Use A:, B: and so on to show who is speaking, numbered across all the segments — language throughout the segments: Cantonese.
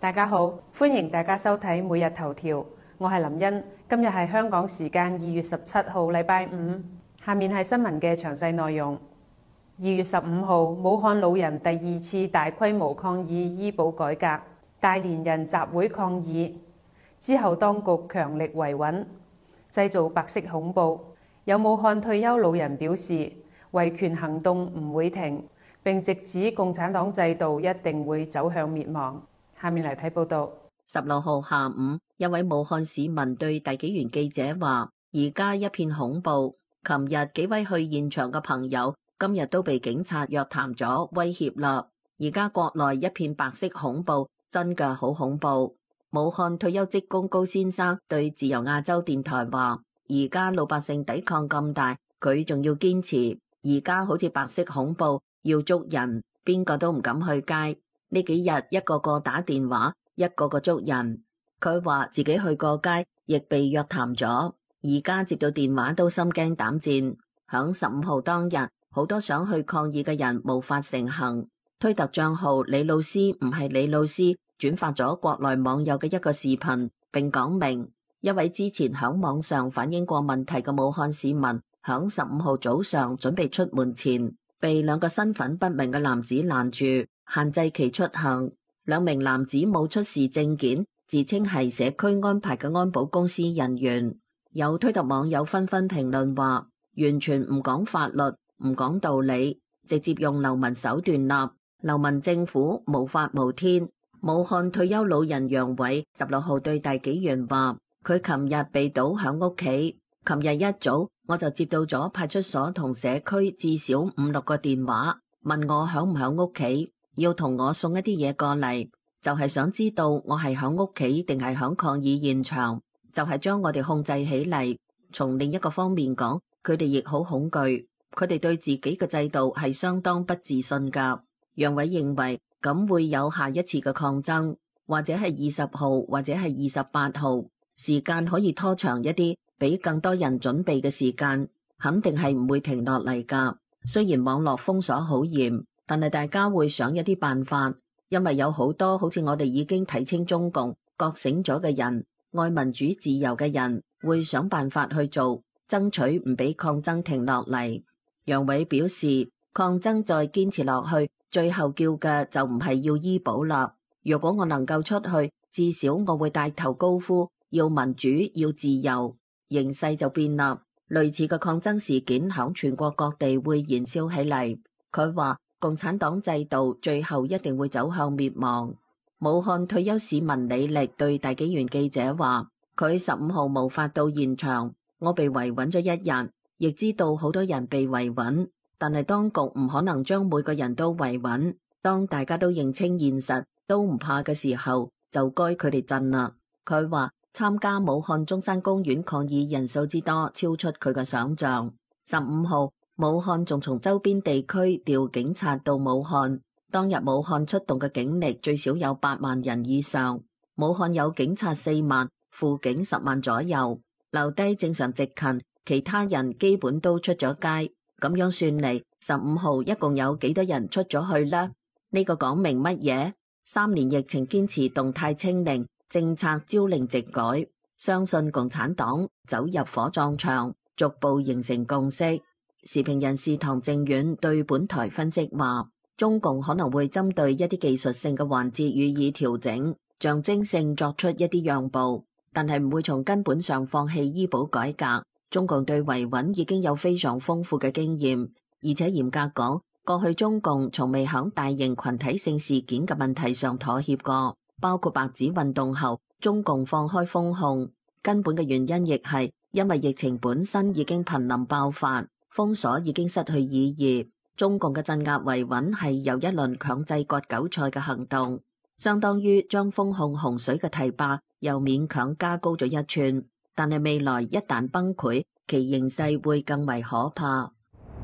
A: 大家好，歡迎大家收睇每日頭條，我係林茵。今日係香港時間2月17號，禮拜五。下面係新聞嘅詳細內容。2月15號，武漢老人第2次大規模抗議醫保改革，大連人集會抗議之後，當局強力維穩，製造白色恐怖。有武漢退休老人表示，維權行動唔會停，並直指共產黨制度一定會走向滅亡。下面嚟睇報道。
B: 16號下午，一位武漢市民對大紀元記者話：而家一片恐怖，琴日幾位去現場嘅朋友今日都被警察約談咗，威脅啦。而家國內一片白色恐怖，真嘅好恐怖。武漢退休職工高先生對自由亞洲電台話：而家老百姓抵抗咁大，佢仲要堅持。而家好似白色恐怖，要捉人，邊個都唔敢去街。呢幾日一個個打電話，一個個捉人。佢話自己去過街，亦被約談咗。而家接到電話都心驚膽戰。響15號當日，好多想去抗議嘅人無法成行。推特賬號李老師唔係李老師轉發咗國內網友嘅一個視頻，並講明一位之前響網上反映過問題嘅武漢市民，響15號早上準備出門前，被兩個身份不明嘅男子攔住，限制其出行。兩名男子冇出示證件，自稱係社區安排嘅安保公司人員。有推特網友紛紛評論話，完全唔講法律，唔講道理，直接用流氓手段立。流氓政府無法無天。武漢退休老人楊偉16號對大紀元話，佢琴日被堵響屋企。琴日一早我就接到咗派出所同社區至少5-6個電話，問我響唔響屋企，要同我送一啲嘢過嚟，就係想知道我係響屋企定係響抗議現場，就係將我哋控制起嚟。從另一個方面講，佢哋亦好恐懼，佢哋對自己嘅制度係相當不自信噶。楊偉認為咁會有下一次嘅抗爭，或者係20號，或者係28號，時間可以拖長一啲，俾更多人準備嘅時間，肯定係唔會停落嚟噶。雖然網絡封鎖好嚴，但係大家會想一啲辦法，因為有好多好似我哋已經睇清中共、覺醒咗嘅人，愛民主自由嘅人，會想辦法去做，爭取唔俾抗爭停落嚟。楊偉表示，抗爭再堅持落去，最後叫嘅就唔係要醫保啦。如果我能夠出去，至少我會帶頭高呼要民主、要自由。形勢就變啦，類似嘅抗爭事件響全國各地會燃燒起嚟。佢話共產黨制度最後一定會走向滅亡。武漢退休市民李力對大紀元記者話，佢15號無法到現場，我被維穩咗一日，亦知道好多人被維穩，但係當局唔可能將每個人都維穩。當大家都認清現實，都唔怕嘅時候，就該佢哋震啦。佢話參加武漢中山公園抗議人數之多，超出佢嘅想象。15號，武漢仲從周邊地區調警察到武漢。當日武漢出動嘅警力最少有8萬人以上。武漢有警察4萬，輔警10萬左右，留低正常值勤，其他人基本都出咗街。咁樣算嚟，15號一共有幾多人出咗去呢？呢個講明乜嘢？3年疫情堅持動態清零，政策朝令夕改，相信共產黨走入火葬場，逐步形成共識。時評人士唐正遠對本台分析話，中共可能會針對一啲技術性嘅環節予以調整，象徵性作出一啲讓步，但係唔會從根本上放棄醫保改革。中共對維穩已經有非常豐富嘅經驗，而且嚴格講，過去中共從未響大型群體性事件嘅問題上妥協過，包括白紙運動後，中共放開封控，根本嘅原因亦係因為疫情本身已經瀕臨爆發，封鎖已經失去意義。中共嘅鎮壓維穩係由一輪強制割韭菜嘅行動，相當於將封控洪水嘅堤壩又勉強加高咗一寸。但係未來一旦崩潰，其形勢會更為可怕。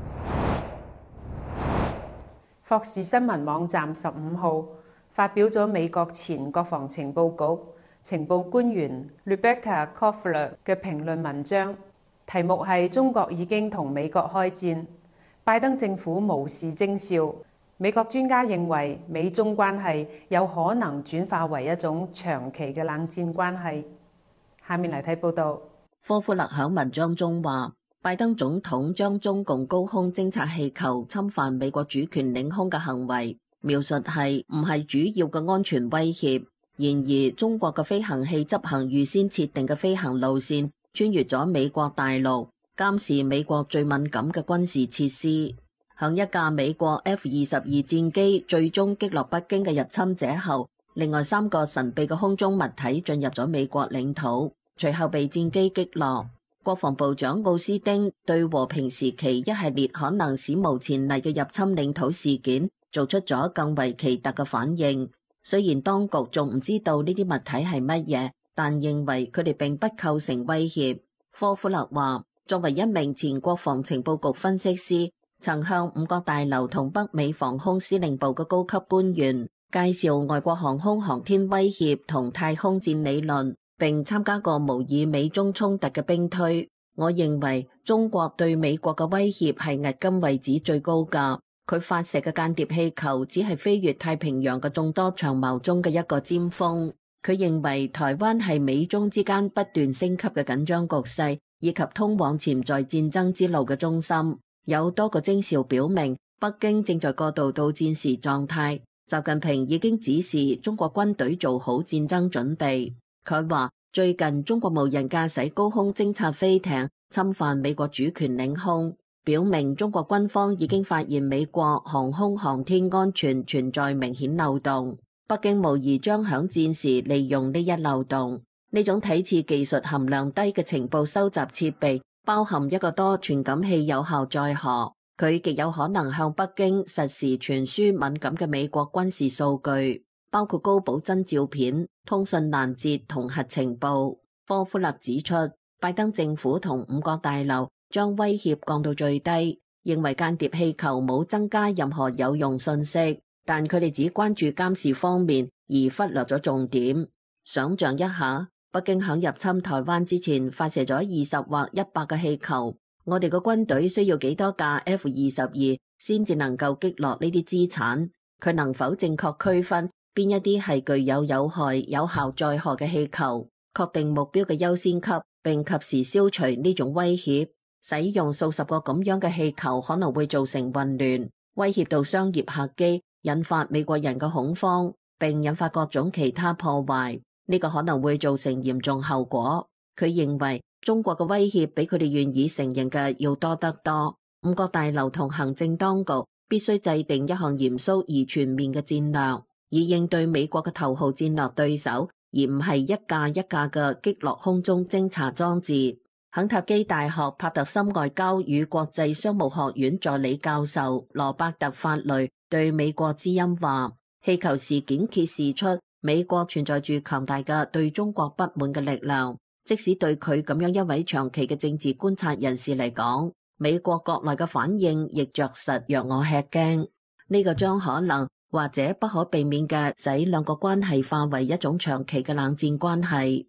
A: 霍士新聞網站15號發表咗美國前國防情報局情報官員 Rebecca Koffler 嘅評論文章，題目係中國已經同美國開戰，拜登政府無視徵兆， 美國專家認為，美中關係有可能轉化為一種長期嘅冷戰關係。下面嚟睇報道。
B: 科夫勒喺文章中話，拜登總統將中共高空偵察氣球侵犯美國主權領空嘅行為描述係唔係主要嘅安全威脅。然而，中國嘅飛行器執行預先設定嘅飛行路線，穿越咗美國大陸，監視美國最敏感嘅軍事設施。向一架美國 F-22戰機最終擊落北京嘅入侵者後，另外3個神秘嘅空中物體進入咗美國領土，隨後被戰機擊落。國防部長奧斯汀對和平時期一系列可能史無前例嘅入侵領土事件做出咗更為奇特嘅反應。雖然當局仲唔知道呢啲物體係乜嘢，但認為佢哋並不構成威脅。科夫勒話，作為一名前國防情報局分析師，曾向五角大樓同北美防空司令部嘅高級官員介紹外國航空航天威脅同太空戰理論，並參加過模擬美中衝突嘅兵推。我認為中國對美國嘅威脅係迄今為止最高㗎。佢發射嘅間諜氣球只係飛越太平洋嘅眾多長矛中嘅一個尖峰。佢認為台灣係美中之間不斷升級嘅緊張局勢以及通往潛在戰爭之路嘅中心。有多個徵兆表明，北京正在過渡到戰時狀態。習近平已經指示中國軍隊做好戰爭準備。佢話，最近中國無人駕駛高空偵察飛艇侵犯美國主權領空，表明中國軍方已經發現美國航空航天安全存在明顯漏洞。北京無疑將響戰時利用呢一漏洞。呢種睇似技術含量低嘅情報收集設備，包含一個多傳感器有效載荷，佢極有可能向北京實時傳輸敏感嘅美國軍事數據，包括高保真照片、通訊攔截同核情報。科夫勒指出，拜登政府同五角大樓將威脅降到最低，認為間諜氣球冇增加任何有用信息，但佢哋只關注監視方面，而忽略咗重點。想象一下，北京響入侵台灣之前發射咗20或100個氣球，我哋個軍隊需要幾多架 F-22先至能夠擊落呢啲資產？佢能否正確區分邊一啲係具有有害有效載荷嘅氣球，確定目標嘅優先級，並及時消除呢種威脅？使用數十個咁樣嘅氣球可能會造成混亂，威脅到商業客機，引發美國人嘅恐慌，並引發各種其他破壞。呢個可能會造成嚴重後果。佢認為中國嘅威脅比佢哋願意承認嘅要多得多。五角大樓同行政當局必須制定一項嚴肅而全面嘅戰略，以應對美國嘅頭號戰略對手，而唔係一架一架嘅擊落空中偵察裝置。肯塔基大學帕特森外交與國際商務學院助理教授羅伯特法雷對美國之音話，氣球事件揭示出美國存在住強大嘅對中國不滿嘅力量，即使對佢咁樣一位長期嘅政治觀察人士嚟講，美國國內嘅反應亦着實讓我吃驚。呢個將可能或者不可避免嘅使兩個關係化為一種長期嘅冷戰關係。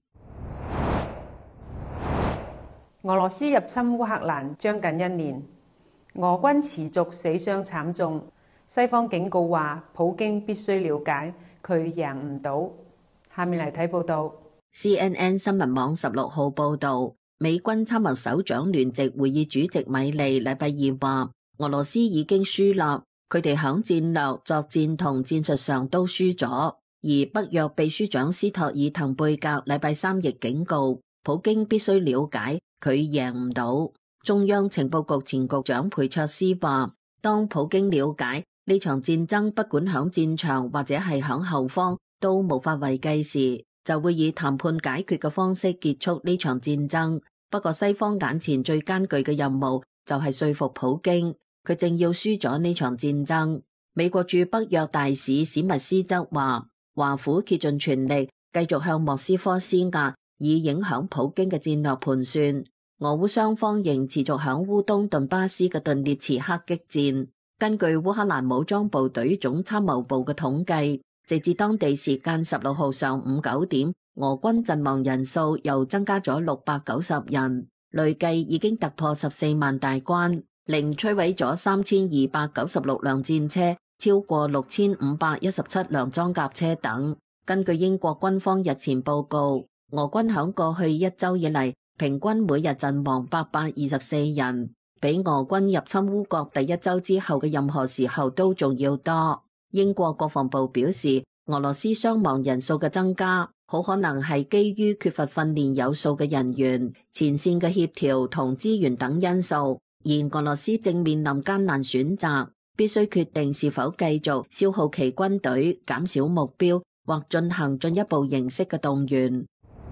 A: 俄羅斯入侵烏克蘭將近1年，俄軍持續死傷慘重，西方警告話普京必須了解佢贏唔到。下面嚟睇報道。
B: CNN 新聞網16號報道，美軍參謀首長聯席會議主席米利禮拜二話，俄羅斯已經輸啦，佢哋響戰略、作戰同戰術上都輸咗。而北約秘書長斯托爾滕貝格禮拜三亦警告，普京必須了解佢贏唔到。中央情報局前局長佩卓斯話，當普京了解呢場戰爭不管響戰場或者係響後方都無法為繼時，就會以談判解決嘅方式結束呢場戰爭。不過西方眼前最艱巨嘅任務就係說服普京，佢正要輸咗呢場戰爭。美國駐北約大使史密斯則話，華府竭盡全力繼續向莫斯科施壓，以影響普京嘅戰略盤算。俄烏雙方仍持續響烏東頓巴斯嘅頓涅茨克激戰。根據烏克蘭武裝部隊總參謀部嘅統計，直至當地時間16號上午9點，俄軍陣亡人數又增加咗690人，累計已經突破14萬大關，另摧毀咗3296輛戰車， 超過6517輛裝甲車等。根據英國軍方日前報告，俄軍響過去一週以嚟，平均每日陣亡824人，比俄軍入侵烏國第一週之後嘅任何時候都仲要多。英國國防部表示，俄羅斯傷亡人數嘅增加，好可能係基於缺乏訓練有素嘅人員、前線嘅協調同資源等因素，而俄羅斯正面臨艱難選擇，必須決定是否繼續消耗其軍隊、減少目標或進行進一步形式嘅動員。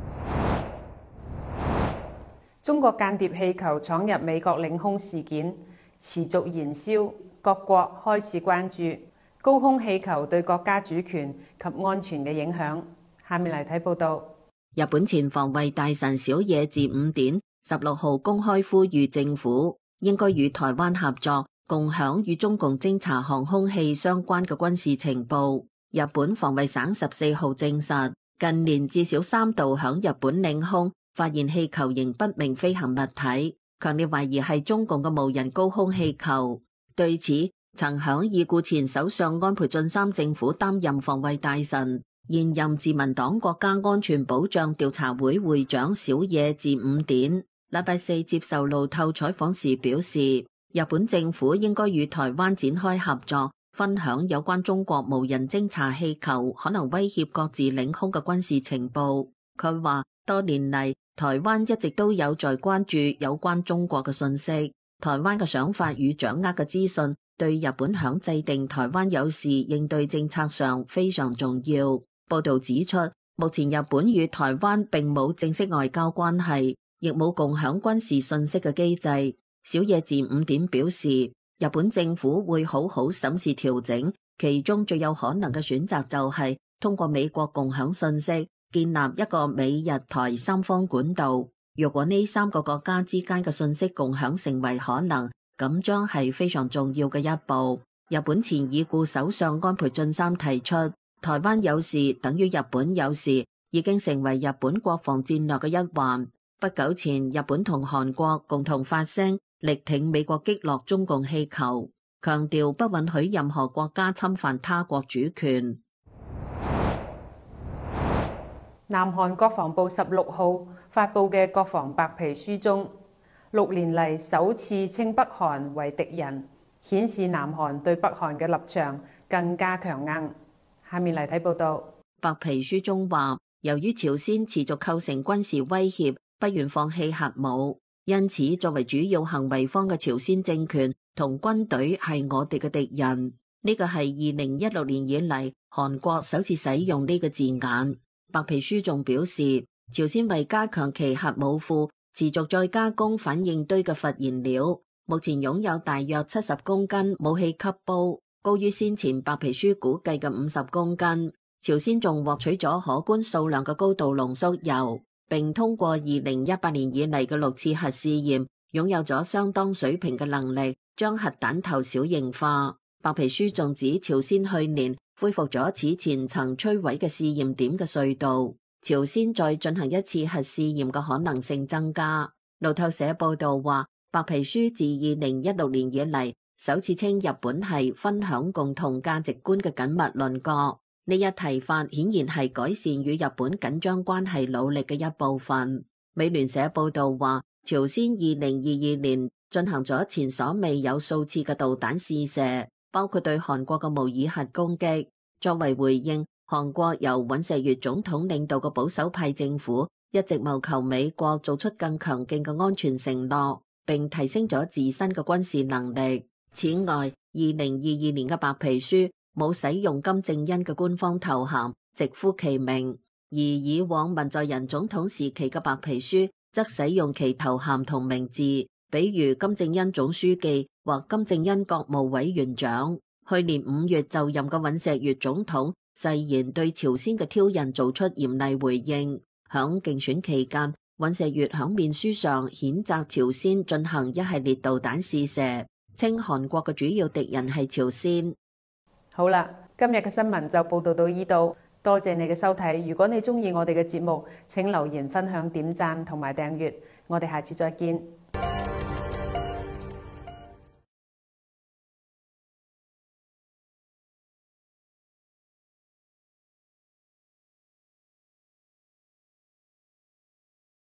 A: 中國間諜氣球闖入美國領空事件持續燃燒，各國開始關注高空氣球對國家主權及安全嘅影響。下面嚟睇報道。
B: 日本前防衛大臣小野寺五典16號公開呼籲政府應該與台灣合作，共享與中共偵察航空器相關嘅軍事情報。日本防衛省14號證實，近年至少3度響日本領空發現氣球型不明飛行物體，強烈懷疑係中共嘅無人高空氣球。對此，曾響已故前首相安倍晉三政府擔任防衛大臣、現任自民黨國家安全保障調查會會長小野寺五典禮拜四接受路透採訪時表示，日本政府應該與台灣展開合作，分享有關中國無人偵察氣球可能威脅各自領空嘅軍事情報。佢話，多年嚟，台灣一直都有在關注有關中國嘅信息，台灣嘅想法與掌握嘅資訊對日本響制定台灣有事應對政策上非常重要。報道指出，目前日本與台灣並冇正式外交關係，亦冇共享軍事信息嘅機制。小野寺五典表示，日本政府會好好審視調整，其中最有可能嘅選擇就係通過美國共享信息，建立一個美日台三方管道。若果呢3個國家之間嘅信息共享成為可能，咁將係非常重要嘅一步。日本前已故首相安倍晉三提出，台灣有事等於日本有事，已經成為日本國防戰略嘅一環。不久前，日本同韓國共同發聲，力挺美國擊落中共氣球，強調不允許任何國家侵犯他國主權。
A: 南韓國防部16號發布嘅國防白皮書中，6年嚟首次稱北韓為敵人，顯示南韓對北韓嘅立場更加強硬。下面嚟睇報道。
B: 白皮書中話，由於朝鮮持續構成軍事威脅，不願放棄核武，因此作為主要行為方嘅朝鮮政權同軍隊係我哋嘅敵人。呢個係2016年以嚟韓國首次使用呢個字眼。白皮書仲表示，朝鮮為加強其核武庫，持續再加工反應堆嘅核燃料，目前擁有大約70公斤武器級煲，高於先前白皮書估計嘅50公斤。朝鮮仲獲取咗可觀數量嘅高度濃縮鈾，並通過2018年以嚟嘅6次核試驗，擁有咗相當水平嘅能力，將核彈頭小型化。白皮書仲指，朝鮮去年恢復咗此前曾摧毀嘅試驗點嘅隧道，朝鮮再進行一次核試驗嘅可能性增加。路透社報道話，白皮書自2016年以嚟首次稱日本係分享共同價值觀嘅緊密鄰國，呢一提法顯然係改善與日本緊張關係努力嘅一部分。美聯社報道話，朝鮮2022年進行咗前所未有數次嘅導彈試射，包括對韓國嘅模擬核攻擊。作為回應，韓國由尹錫悅總統領導嘅保守派政府一直謀求美國做出更強勁嘅安全承諾，並提升咗自身嘅軍事能力。此外，2022年嘅白皮書冇使用金正恩嘅官方頭銜，直呼其名，而以往文在寅總統時期嘅白皮書則使用其頭銜同名字，比如金正恩總書記或金正恩國務委員長。去年5月就任嘅尹錫悅總統誓言對朝鮮嘅挑釁做出嚴厲回應。響競選期間，尹錫悅響面書上譴責朝鮮進行一系列導彈試射，稱韓國嘅主要敵人係朝鮮。
A: 好啦，今日嘅新聞就報道到呢度，多謝你嘅收睇。如果你鍾意我哋嘅節目，請留言、分享、點讚同埋訂閱。我哋下次再見。